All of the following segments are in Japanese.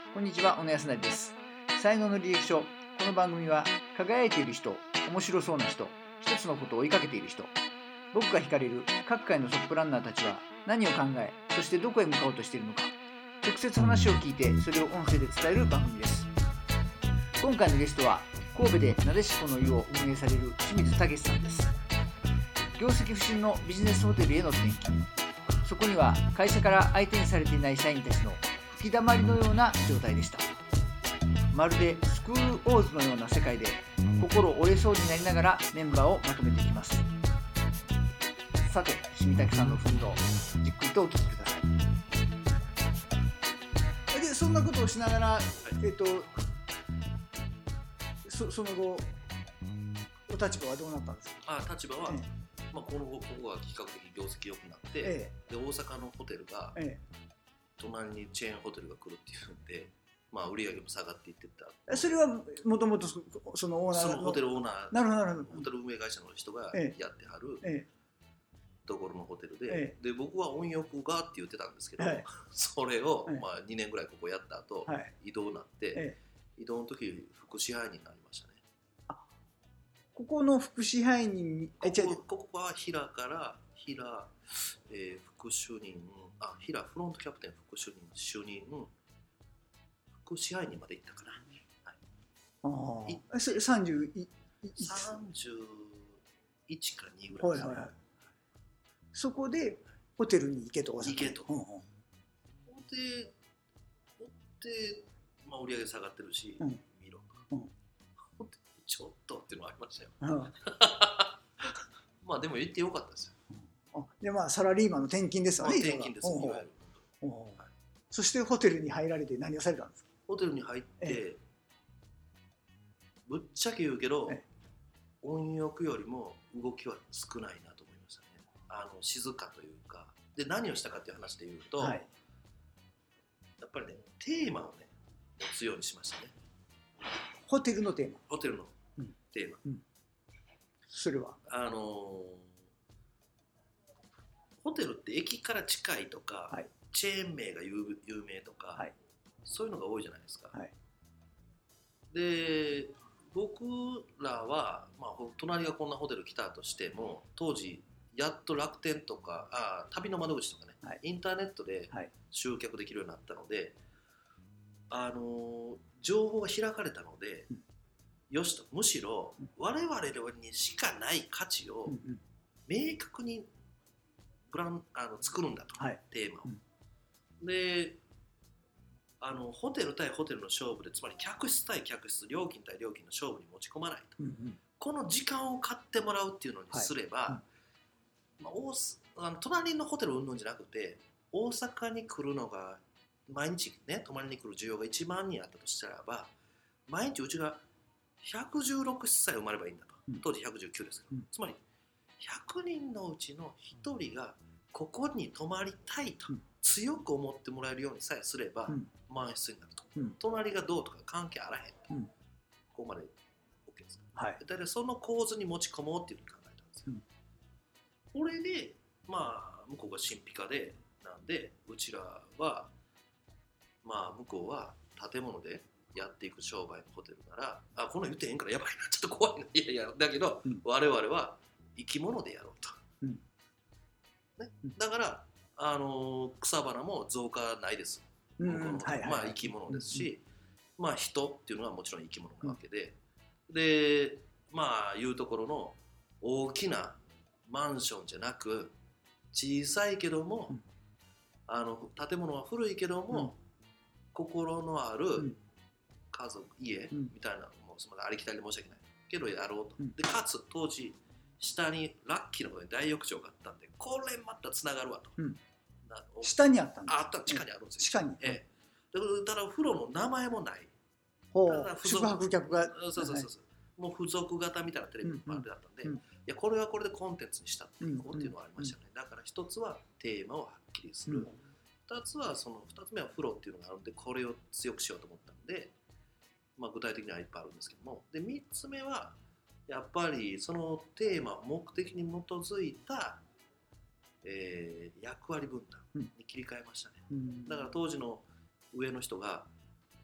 こんにちは、小野康成です。才能の履歴書。この番組は輝いている人、面白そうな人、一つのことを追いかけている人、僕が惹かれる各界のトップランナーたちは何を考え、そしてどこへ向かおうとしているのか、直接話を聞いてそれを音声で伝える番組です。今回のゲストは神戸でなでしこの湯を運営される清水武さんです。業績不振のビジネスホテルへの転勤、そこには会社から相手にされていない社員たちの吹き溜まりのような状態でした。まるでスクールオーズのような世界で心折れそうになりながらメンバーをまとめていきます。さて、清水武さんの奮闘、じっくりとお聞きください。で、そんなことをしながら、その後お立場はどうなったんですか？ 立場は、ここが比較的業績良くなって、で大阪のホテルが、隣にチェーンホテルが来るっていうんで、売り上げも下がっていってた。 それはもともとそのオーナーの、 そのホテルオーナー、 なるほど、 ホテル運営会社の人がやってはる、ところのホテルで、で僕は温浴がって言ってたんですけど、それを、2年ぐらいここやった後、移動になって、移動の時副支配人になりましたね。 ここの副支配人、 ここは平から副主任、平フロントキャプテン副主任、主任、副支配人まで行ったかな。 それ31 か2ぐらいですね。 そこでホテルに行けと。 で、売り上げ下がってるし、見ろと。ちょっとっていうのはありましたよ。でも言ってよかったですよ。 でサラリーマンの転勤ですよね。 転勤です。いわゆる。 そしてホテルに入られて何をされたんですか？ ホテルに入って、ぶっちゃけ言うけど、温浴よりも動きは少ないなと思いましたね。静かというか。で、何をしたかっていう話で言うと、やっぱりね、テーマをね、持つようにしましたね。 ホテルのテーマ。 ホテルのテーマ。 それはホテルって駅から近いとか、チェーン名が有名とか、そういうのが多いじゃないですか。で、僕らは、隣がこんなホテル来たとしても、当時やっと楽天とか旅の窓口とかね、インターネットで集客できるようになったので、情報が開かれたので、よしと、むしろ我々にしかない価値を明確に作るんだと、テーマを。で、ホテル対ホテルの勝負で、つまり客室対客室、料金対料金の勝負に持ち込まないと、この時間を買ってもらうっていうのにすれば、隣のホテル云々じゃなくて、大阪に来るのが毎日ね、泊まりに来る需要が1万人あったとしたらば、毎日うちが116室さえ埋まればいいんだと。当時119ですけど、つまり100人のうちの1人がここに泊まりたいと強く思ってもらえるようにさえすれば満室になると。隣がどうとか関係あらへんと。ここまで OK ですか。だからその構図に持ち込もうっていうふうに考えたんですよ。これで向こうが新規家でなんで、うちらは向こうは建物でやっていく商売のホテルなら、この言ってへんからやばいな、ちょっと怖いな、いやだけど、我々は生き物でやろうと、だから草花も増加ないです、向こうの生き物ですし、人っていうのはもちろん生き物なわけで、でいうところの大きなマンションじゃなく、小さいけども、建物は古いけども、心のある家族、家みたいなのもありきたりで申し訳ないけどやろうと。でかつ当時下にラッキーなことに大浴場があったんで、これまたつながるわと。 下にあったんですか？ あった、地下にあるんですよ。 地下に。 ただ風呂の名前もない。 宿泊客がもう付属型みたいなテレビ番組だったんで、いやこれはこれでコンテンツにしたっていこうっていうのがありましたね。だから一つはテーマをはっきりする。二つ目は風呂っていうのがあるんで、これを強くしようと思ったんで、具体的にはいっぱいあるんですけども、で3つ目はやっぱりそのテーマ目的に基づいた、役割分担に切り替えましたね。だから当時の上の人が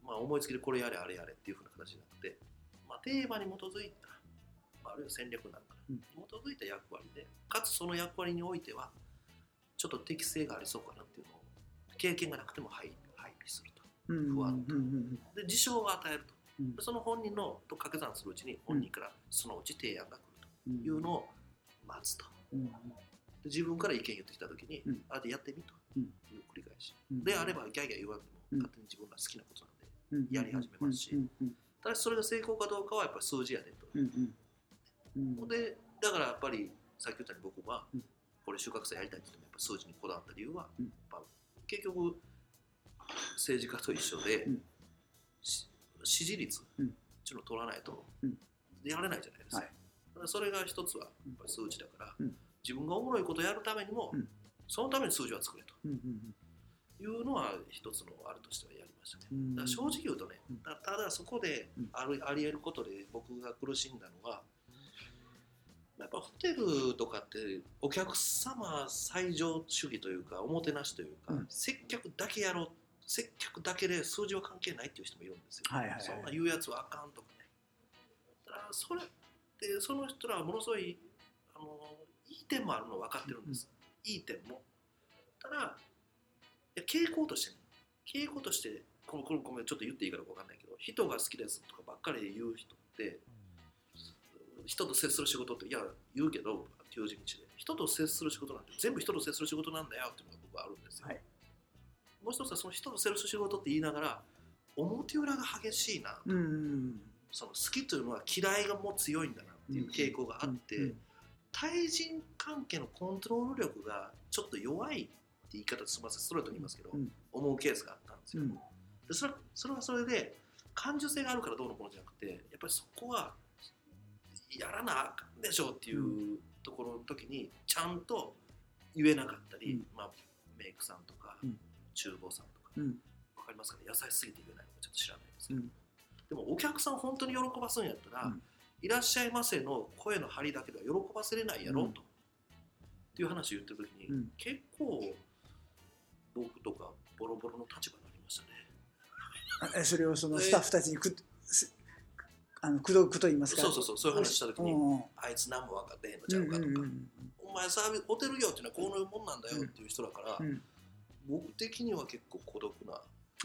まあ、思いつきでこれやれあれやれっていう風な形じゃなくて、まあ、テーマに基づいた、あるいは戦略なんかに基づいた役割で、かつその役割においてはちょっと適性がありそうかなっていうのを経験がなくても配備すると、不安と、で事象を与えると、その本人のと掛け算するうちに本人からそのうち提案が来るというのを待つと、で自分から意見言ってきたときに、あれやってみという繰り返し、であればギャーギャー言わなくても勝手に自分が好きなことなんでやり始めますし、ただしそれが成功かどうかはやっぱり数字やでと、でだからやっぱりさっき言ったように僕はこれ収穫祭やりたいって言ってもやっぱ数字にこだわった理由は、やっぱ結局政治家と一緒で、支持率っていうのを取らないとやれないじゃないですか、だからそれが一つはやっぱり数字だから、自分がおもろいことをやるためにも、そのために数字は作れというのは一つのあるとしてはやりましたね。だから正直言うとね、ただそこであり得ることで僕が苦しんだのは、やっぱホテルとかってお客様最上主義というかおもてなしというか、接客だけやろう、接客だけで数字は関係ないっていう人もいるんですよ、そんな言うやつはあかんとかね。だからそれってその人らはものすごいいい点もあるの分かってるんです、いい点も。ただいや傾向としてこれごめんちょっと言っていいかどうか分かんないけど、人が好きですとかばっかり言う人って人と接する仕事っていや言うけど求人地で人と接する仕事なんて全部人と接する仕事なんだよっていうのが僕はあるんですよ、もう一つはその人と接する仕事って言いながら表裏が激しいなと、その好きというのは嫌いがもう強いんだなっていう傾向があって、対人関係のコントロール力がちょっと弱いって言い方すみませんストレートに言いますけど、思うケースがあったんですよ、でそれはそれで感受性があるからどうのこうのじゃなくて、やっぱりそこはやらなあかんでしょうっていうところの時にちゃんと言えなかったり、まあ、メイクさんとか、厨房さんとか、分かりますかね、優しすぎて言えないのかちょっと知らないですけど、でもお客さんを本当に喜ばすんやったら、いらっしゃいませの声の張りだけでは喜ばせれないやろうと、っていう話を言ってる時に、結構僕とかボロボロの立場になりましたね。 それをそのスタッフたちに口説くと言いますか、 そういう話した時に、あいつ何も分かってへんのちゃうかとか、お前サービスホテル業っていうのはこういうもんなんだよっていう人だから、僕的には結構孤独な、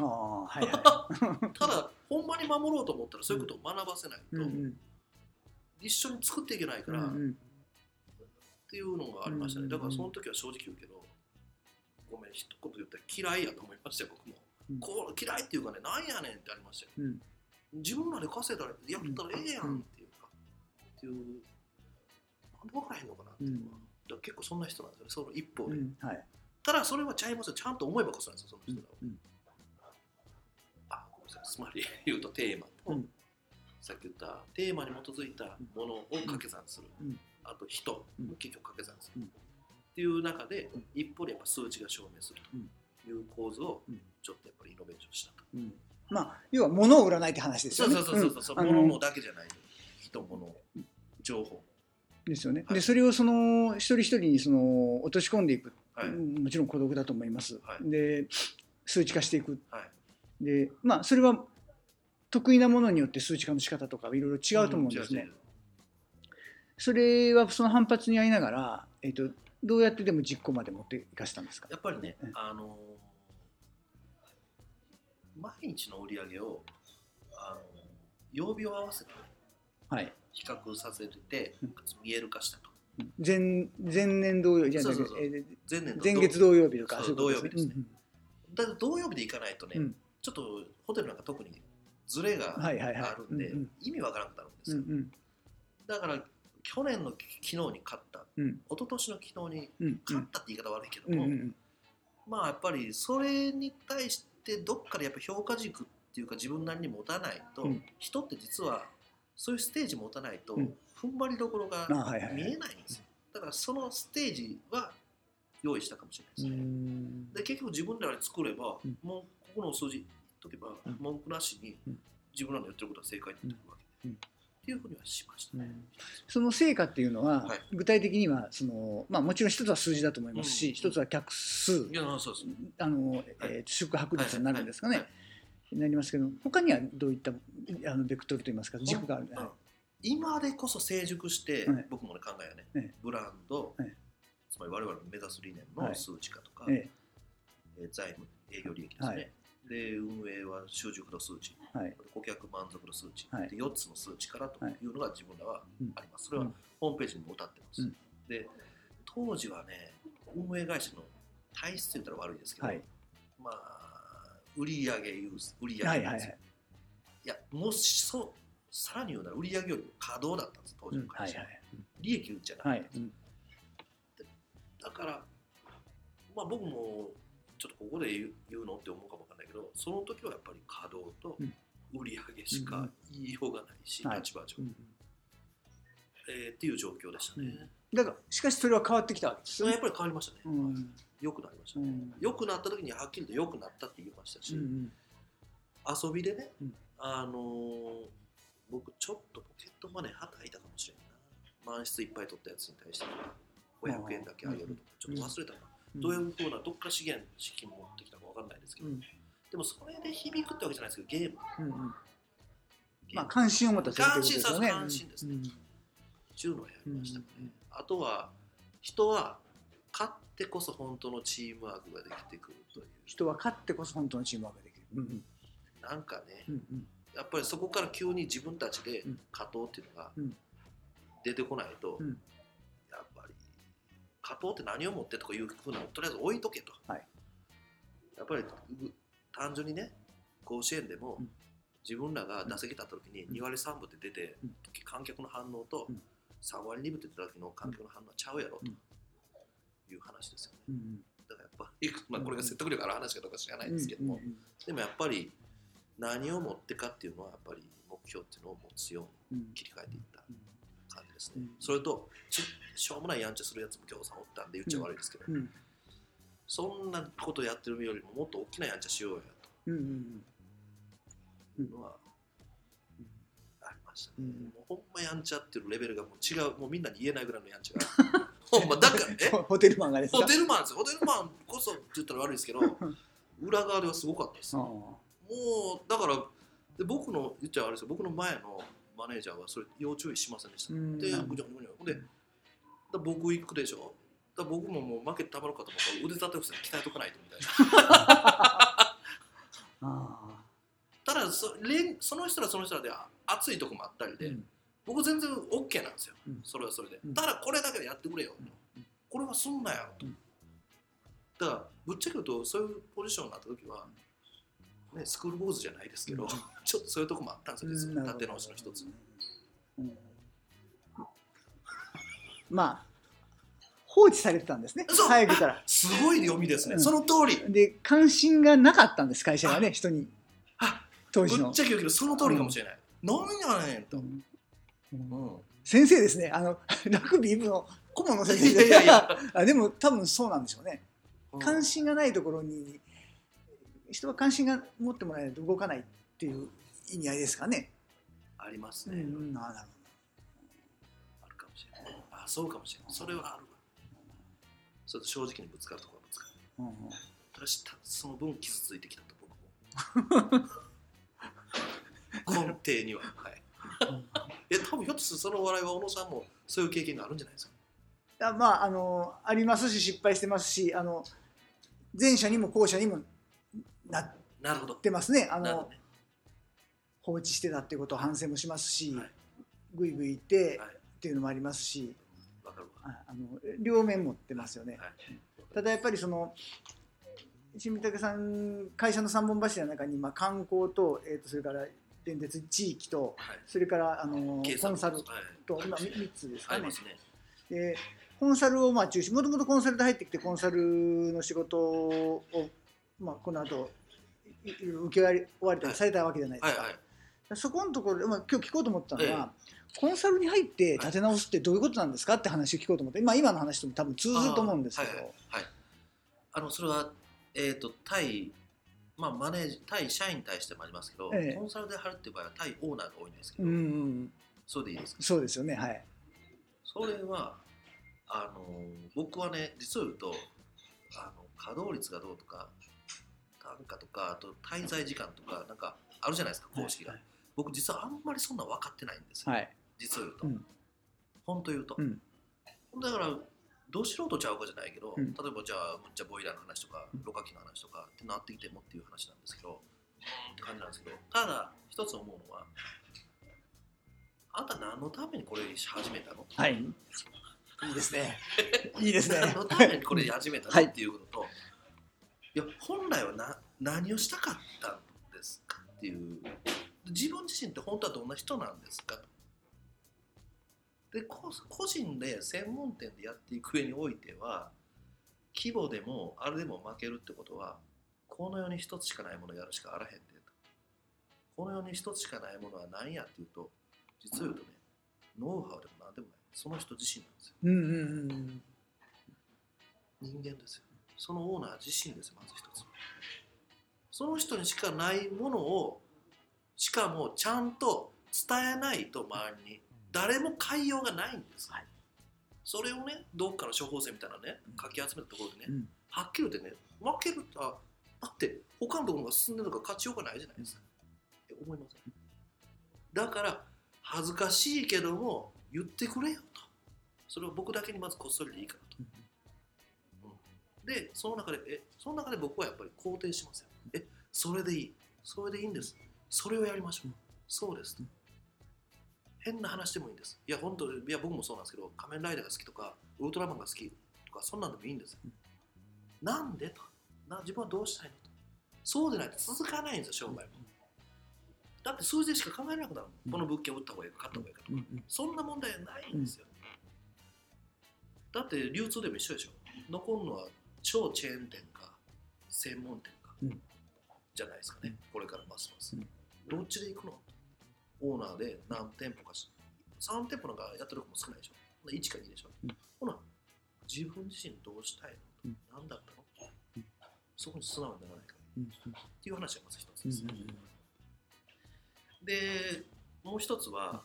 ただほんまに守ろうと思ったらそういうことを学ばせないと、一緒に作っていけないから、っていうのがありましたね。だからその時は正直言うけど、ごめん一言言ったら嫌いやと思いましたよ僕も、こう嫌いっていうかね、なんやねんってありましたよ、自分らで稼いだらやったらええやんっていうか、っていうなんで分からへんのかなっていうのは、だから結構そんな人なんですよね、その一方で、ただそれはちゃいますよ、ちゃんと思えばこそなんですよ、その人らは、ごめんなさい、つまり言うとテーマと、さっき言ったテーマに基づいたものを掛け算する、あと人も結局掛け算する、っていう中で一方でやっぱ数値が証明するという構図をちょっとやっぱりイノベーションしたと、 まあ要は物を売らないって話ですよね。 物もだけじゃない、人物情報ですよね、でそれをその一人一人にその落とし込んでいく、もちろん孤独だと思います、で数値化していく、でまあそれは得意なものによって数値化の仕方とかいろいろ違うと思うんですね、それはその反発にありながら、どうやってでも実行まで持っていかせたんですか。 やっぱりね、毎日の売り上げを曜日を合わせて、比較させて、かつ見える化したと。 前年同様日じゃなくて、前月同様日とか、 同曜日ですね。だから同曜日で行かないとね、ちょっとホテルなんか特にズレがあるんで、意味わからなくなるんですよ。だから去年の昨日に勝った、一昨年の昨日に勝ったって言い方悪いけども、まあやっぱりそれに対してどっかでやっぱ評価軸っていうか自分なりに持たないと、人って実はそういうステージ持たないと踏ん張りどころが見えないんですよ。だからそのステージは用意したかもしれないですね。で結局自分らで作れば、もうここの数字言っとけば文句なしに自分らのやってることは正解になってくるわけで、っていうふうにはしましたね。 その成果っていうのは、具体的にはその、もちろん一つは数字だと思いますし、一つは客数、宿泊率になるんですかね。 なりますけど、他にはどういったベクトルといいますか軸があるんで、 今でこそ成熟して、僕もね考えはね、ブランド、つまり我々の目指す理念の数値化とか、財務営業利益ですね、で運営は習熟度数値、顧客満足度数値、で4つの数値からというのが自分らはあります。それはホームページにも歌ってます。で当時はね、運営会社の体質と言ったら悪いですけど、まあ売上ユース、売上ユース、いやもしさらに言うなら売上よりも稼働だったんです、当時の会社。利益じゃなくて、だからまあ僕もちょっとここで言うのって思うかもわかんないけど、その時はやっぱり稼働と売上しか言いようがないし、立場上、っていう状況でしたね。 だからしかしそれは変わってきたわけですよね。 やっぱり変わりましたね。良くなりましたね。良くなった時にはっきりと良くなったって言いましたし、遊びでね、僕ちょっとポケットマネーはたいたかもしれんな。満室いっぱい取ったやつに対して500円だけあげるとか、ちょっと忘れたな。どういうふうなどっか資金持ってきたか分かんないですけど、でもそれで響くってわけじゃないですけど、ゲーム、 まあ関心を持った関心ですね。関心ですね。っていうのをやりましたね。あとは人は勝ってこそ本当のチームワークができてくるという。 人は勝ってこそ本当のチームワークができる。 なんかね、やっぱりそこから急に自分たちで勝とうっていうのが出てこないと、やっぱり勝とうって何を持ってとかいうふうなとりあえず置いとけと、やっぱり単純にね、甲子園でも自分らが打席立った時に2割3分で出て、観客の反応と3割2分で出た時の観客の反応はちゃうやろという話ですよね。だからやっぱり、まあ、これが説得力ある話かどうか知らないですけども、でもやっぱり何を持ってかっていうのはやっぱり目標っていうのを持つように切り替えていった感じですね。それとしょうもないやんちゃするやつも共産おったんで言っちゃ悪いですけど、そんなことやってるよりももっと大きなやんちゃしようやというのはありましたね。もうほんまやんちゃっていうレベルがもう違う、もうみんなに言えないぐらいのやんちゃがほんまだからねホテルマンがですか。 ホテルマンですよ。ホテルマンこそって言ったら悪いですけど裏側ではすごかったです。もうだからで僕の言っちゃ悪いですよ、僕の前のマネージャーはそれ要注意しませんでした。で僕行くでしょ、だ僕ももう負けてたまるかと思ったら腕立て伏せ鍛えとかないとみたいなただその人らその人らで熱いとこもあったりで、僕全然 OK なんですよ、それはそれで。ただこれだけでやってくれよ、これはすんなよと。だからぶっちゃけ言うとそういうポジションになった時は、ね、スクールボーズじゃないですけど、ちょっとそういうとこもあったんですよ、立て直しの一つ。まあ放置されてたんですね、早くから。 すごい読みですね、その通りで。関心がなかったんです、会社がね、人に。当時のぶっちゃけ言うけどその通りかもしれない。なんやねんと。 先生ですね、ラグビー部の顧問の先生で。でも多分そうなんでしょうね。関心がないところに人は関心が持ってもらえないと動かないっていう意味合いですかね。 ありますね。あるかもしれない。そうかもしれない。それはあるわ。それと正直にぶつかるところはぶつかる。ただしその分傷ついてきたと僕も根底には。多分ひょっとするとその笑いは小野さんもそういう経験があるんじゃないですか。 まあありますし失敗してますし、前者にも後者にもなってますね。放置してたっていうことを反省もしますし、ぐいぐいいってっていうのもありますし、両面持ってますよね。ただやっぱりその新見武さん会社の3本柱の中に、観光と、それから電鉄地域と、それからコンサルと今3つですかね。でコンサルを中心、もともとコンサルで入ってきてコンサルの仕事を、この後受け終わりたりされたわけじゃないですか。そこのところで、今日聞こうと思ったのは、コンサルに入って立て直すってどういうことなんですかって話を聞こうと思って、今の話とも多分通ずると思うんですけど。 それは、対社員に対してもありますけど、コンサルで入るっていう場合は対オーナーが多いんですけど、それでいいですか。 そうですよね。はい。 それは僕はね、実を言うと稼働率がどうとか単価とか、あと滞在時間とかなんかあるじゃないですか、公式が。 はい僕実はあんまりそんな分かってないんですよ、 はい、 実を言うと、 うん本当言うと、 うん、 だからど素人ちゃうかじゃないけど、 うん例えばじゃあむっちゃボイラーの話とかろ過器の話とかってなってきてもっていう話なんですけど、って感じなんですけど、ただ一つ思うのは、あんた何のためにこれし始めたの？ はい、いいですね。いいですね。 何のためにこれ始めたの、 はいっていうことと、いや本来は何をしたかったんですかっていう、自分自身って本当はどんな人なんですかと。で個人で専門店でやっていく上においては、規模でもあれでも負けるってことは、この世に一つしかないものをやるしかあらへんでと。この世に一つしかないものは何やっていうと、実を言うとね、ノウハウでも何でもない、その人自身なんですよ。 うんうんうん、 人間ですよ。そのオーナー自身ですよ、まず一つ。その人にしかないものを、しかもちゃんと伝えないと周りに誰も変えようがないんです、はい、それをね、どっかの処方箋みたいなね、かき集めたところでね、うん、はっきり言ってね、負けるだって他のところが進んでるのが勝ちようがないじゃないですか、思いません？だから恥ずかしいけども言ってくれよと。それを僕だけにまずこっそりでいいからと、うん、でその中で僕はやっぱり肯定しますよ。それでいい、それでいいんです、それをやりましょう、そうですと。変な話でもいいんです。いや本当、いや僕もそうなんですけど、仮面ライダーが好きとかウルトラマンが好きとかそんなんでもいいんですよ。なんでと、自分はどうしたいのと。そうでないと続かないんですよ、商売も。だって数字でしか考えなくなる、この物件を売った方がいいか買った方がいいかとか、そんな問題はないんですよ。だって流通でも一緒でしょ。残るのは超チェーン店か専門店か、じゃないですかね、これからますます。どっちで行くの？オーナーで何店舗か3店舗なんかやってる子も少ないでしょ。1か2でしょ。ほな、自分自身どうしたいの？何だったの？そこに素直にならないから、っていう話がまず一つです。で、もう一つは、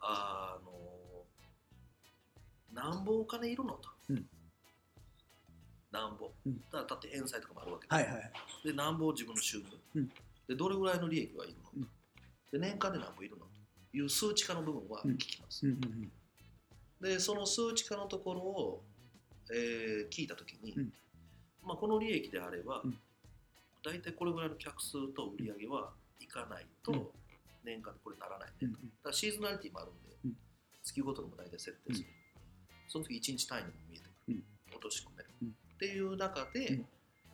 なんぼお金いるのと。なんぼ。だって返済とかもあるわけで。 はいはい、で、 なんぼ自分の収入。で、どれぐらいの利益はいるの？で、年間でなんぼいるのという数値化の部分は聞きます。で、その数値化のところを、聞いたときに、まあ、この利益であれば、大体これぐらいの客数と売り上げはいかないと、年間でこれならないねと。だからシーズナリティもあるんで、月ごとにも大体設定する。その時1日単位にも見えてくる。落とし込める。っていう中で、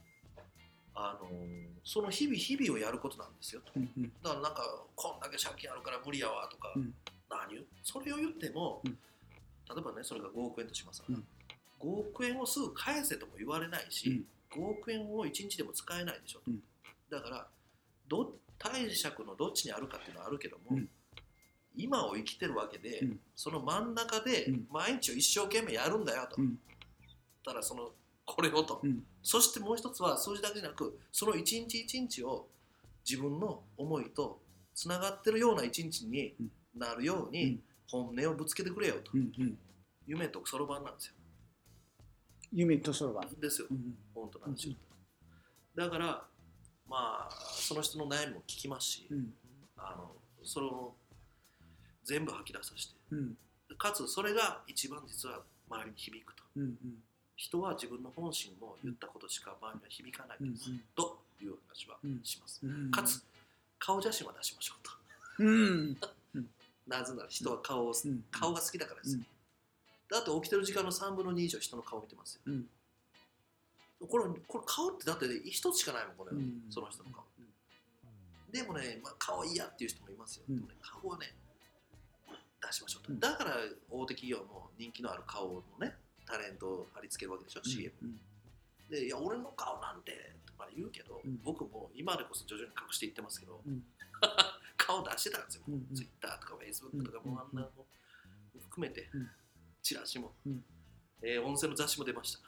その日々をやることなんですよと。だからなんかこんだけ借金あるから無理やわとか、何言う？それを言っても、例えばね、それが5億円としますから、5億円をすぐ返せとも言われないし、5億円を1日でも使えないでしょと。だから貸借のどっちにあるかっていうのはあるけども、今を生きてるわけで、その真ん中で毎日を一生懸命やるんだよと。ただこれをと、そしてもう一つは数字だけじゃなく、その一日一日を自分の思いとつながってるような一日になるように本音をぶつけてくれよと、夢とそろばんなんですよ。 夢とそろばんですよ、本当なんですよ。だからまあその人の悩みも聞きますし、それを全部吐き出させて、かつそれが一番実は周りに響くと。人は自分の本心を言ったことしか周りには響かないんです、という話はします、かつ顔写真は出しましょうと、なぜなら人は顔が好きだからですよ、だって起きてる時間の3分の2以上人の顔見てますよ、これ顔ってだって一つしかないもん、これ、その人の顔、でもね、顔嫌っていう人もいますよ、でもね、顔はね出しましょうと、だから大手企業も人気のある顔のねタレントを貼り付けるわけでしょ、CM で。いや俺の顔なんてとか言うけど、僕も今でこそ徐々に隠していってますけど、顔出してたんですよ、Twitter とか Facebook とかもあんなの含めて、チラシも、音声の雑誌も出ました、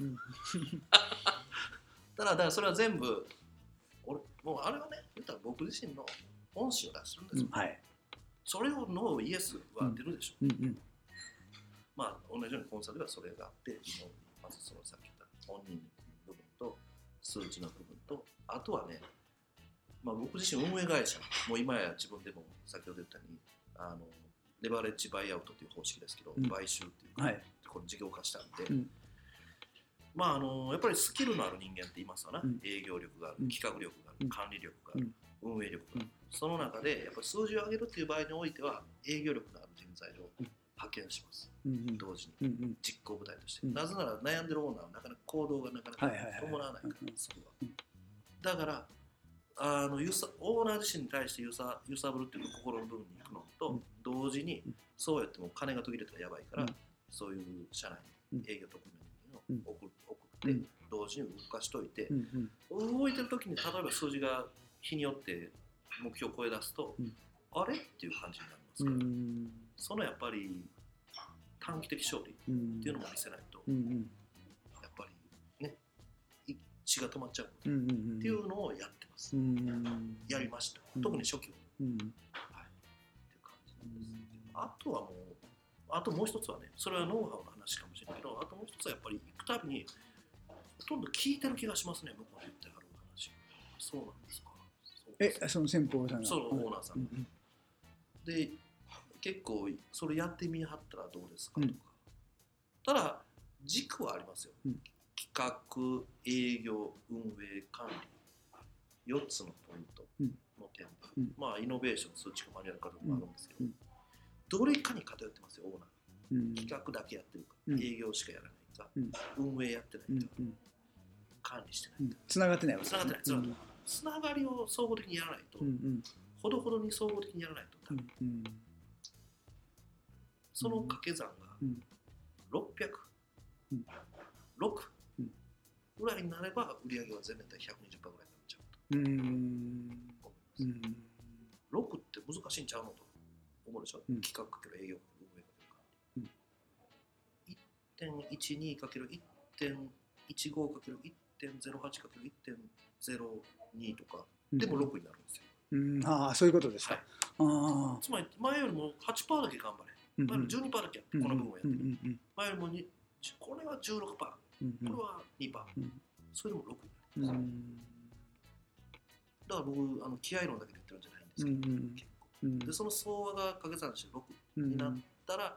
だからそれは全部もうあれはね、言ったら僕自身の本心を出してるんですよ、それをノーイエスは出るでしょ、まあ、同じようにコンサルではそれがあって、まずそのさっき言った本人の部分と数値の部分と、あとはね、 僕自身運営会社もう今や自分でも先ほど言ったようにレバレッジバイアウトという方式ですけど、買収っていうか、 はい、 この事業化したんで、やっぱりスキルのある人間っていますわな、営業力がある、企画力がある、管理力がある、運営力がある、その中でやっぱり数字を上げるっていう場合においては営業力のある人材を派遣します、同時に、実行部隊として、なぜなら悩んでるオーナーはなかなか行動がなかなか伴わないから、そこはだからオーナー自身に対して揺さぶるっていう心の部分に行くのと同時に、そうやっても金が途切れたらやばいから、そういう社内に営業得意な人間を送って同時に動かしといて、動いてる時に例えば数字が日によって目標を超え出すと、あれっていう感じになりますから、そのやっぱり短期的勝利っていうのも見せないと、やっぱりね血が止まっちゃうっていうのをやってます、やりました、特に初期は、っていう感じなんです。あともう一つはね、それはノウハウの話かもしれないけど、あともう一つはやっぱり行くたびにほとんど聞いてる気がしますね、向こうで言ってはる話。そうなんですか。 その先方さんが、 そのオーナーさんが、で結構それやってみはったらどうですかとか、ただ軸はありますよ、企画、営業、運営、管理、4つのポイントの点、イノベーション、数値化、マニュアル化とかもあるんですけど、どれかに偏ってますよ、オーナー。企画だけやってるか、営業しかやらないか、運営やってないか、管理してないか、 つながってないわけです。つながりを総合的にやらないと、ほどほどに総合的にやらないと多分、その掛け算が600、6ぐらいになれば売り上げは全年で 120% ぐらいになっちゃうと思います。6って難しいんちゃうのと思うでしょ、企画かける営業かける運営かける管理、1.12 かける 1.15 かける 1.08 かける 1.02 とかでも6になるんですよ。 そういうことですか。 つまり前よりも 8% だけ頑張れ、前より 12% だけやって、この部分をやってる、前よりもこれは 16%、これは 2%、それでも6になるんです。だから僕気合い論だけで言ってるんじゃないんですけど、結構でその相和が掛け算して6になったら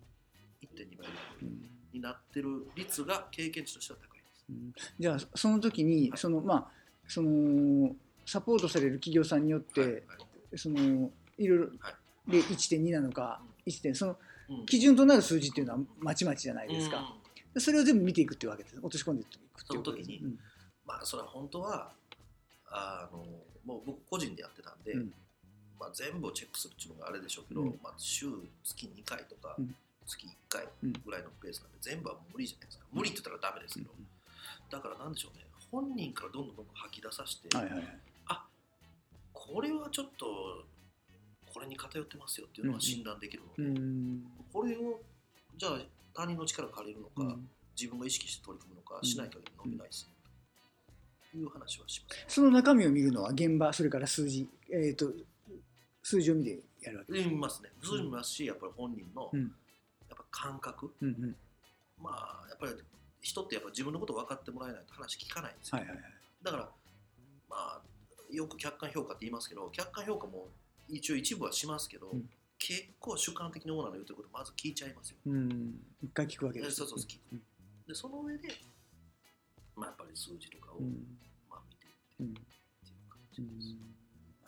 1.2 倍になってる率が経験値としては高いです。 じゃあその時にそのサポートされる企業さんによって、いろいろで 1.2 なのか 1. その基準となる数字っていうのはまちまちじゃないですか。それを全部見ていくっていうわけです。落とし込んでいくっていうその時に、それは本当はもう僕個人でやってたんで、全部をチェックするっていうのがあれでしょうけど、週月2回とか、月1回ぐらいのペースなんで全部は無理じゃないですか。無理って言ったらダメですけど、だからなんでしょうね、本人からどんどん吐き出させて、これはちょっとこれに偏ってますよっていうのは診断できるので、これをじゃあ他人の力を借りるのか、自分が意識して取り組むのかしない限り伸びないですね、という話はします。 その中身を見るのは現場、それから数字、数字を見てやるわけです。 見ますね。数字見ますし、やっぱり本人のやっぱ感覚、やっぱり人ってやっぱ自分のことを分かってもらえないと話聞かないんですよ。だからよく客観評価って言いますけど、客観評価も一応一部はしますけど、結構主観的にオーナーの言うてることまず聞いちゃいますよ。 一回聞くわけです。 そう聞く。でその上で、やっぱり数字とかを、見ていってっていう感じです。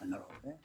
なるほどね。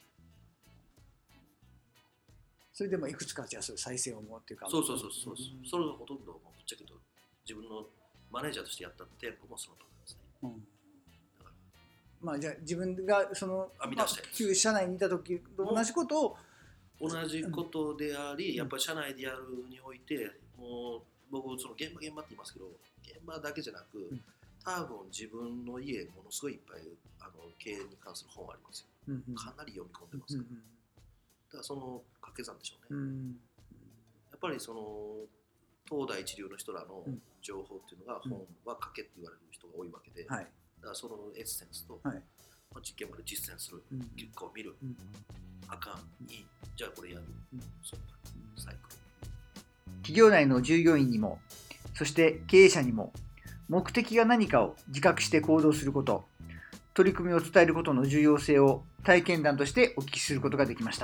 それでもいくつかじゃあそういう再生をもっていうか、 そう。それがほとんどぶっちゃけど自分のマネージャーとしてやった店舗もその通りですね。 じゃあ自分がその旧社内にいた時と同じことを同じことであり、やっぱり社内でやるにおいて、もう僕その現場って言いますけど、現場だけじゃなく、多分自分の家ものすごいいっぱい経営に関する本ありますよ。かなり読み込んでますから。だからその掛け算でしょうね。やっぱりその東大一流の人らの情報っていうのが本は書けって言われる人が多いわけで、だからそのエッセンスと、実験まで実践する、結果を見る、あかん、いい、じゃあこれやる、そうサイクル。 企業内の従業員にも、そして経営者にも、目的が何かを自覚して行動すること、 取り組みを伝えることの重要性を体験談としてお聞きすることができました。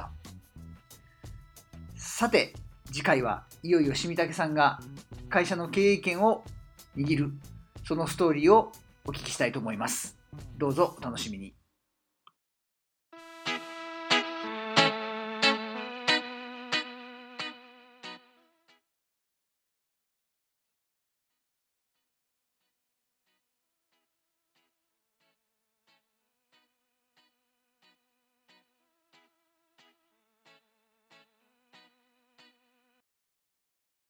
さて、次回はいよいよしみたけさんが会社の経営権を握るそのストーリーをお聞きしたいと思います。どうぞお楽しみに。